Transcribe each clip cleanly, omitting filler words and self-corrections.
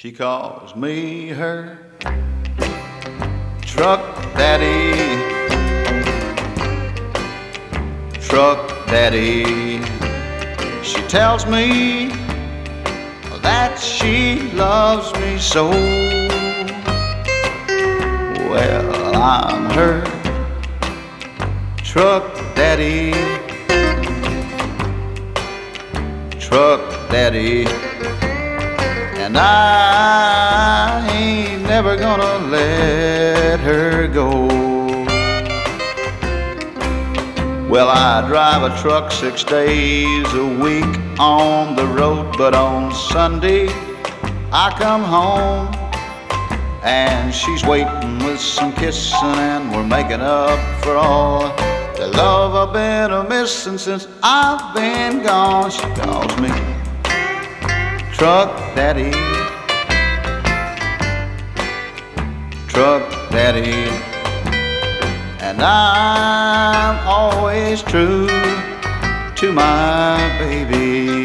She calls me her truck daddy, truck daddy. She tells me that she loves me so. Well, I'm her truck daddy, truck daddy, and I ain't never gonna let her go. Well, I drive a truck 6 days a week on the road, but on Sunday I come home and she's waiting with some kissing, and we're making up for all the love I've been a-missing since I've been gone. She calls me truck daddy, truck daddy, and I'm always true to my baby.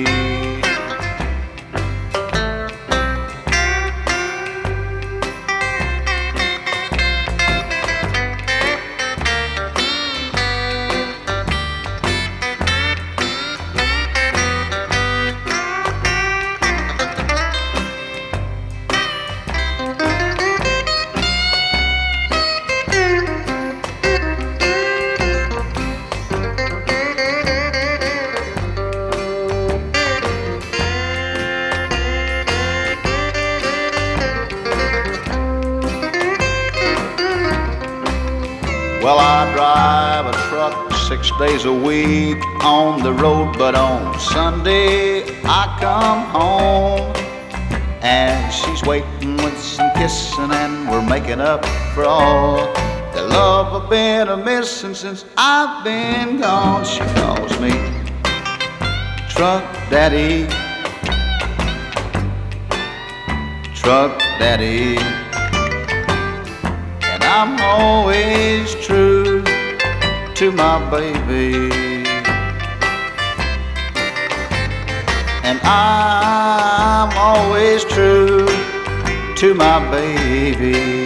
Well, I drive a truck 6 days a week on the road, but on Sunday I come home and she's waiting with some kissing, and we're making up for all the love I've been a-missing since I've been gone. She calls me truck daddy, truck daddy, I'm always true to my baby, and I'm always true to my baby.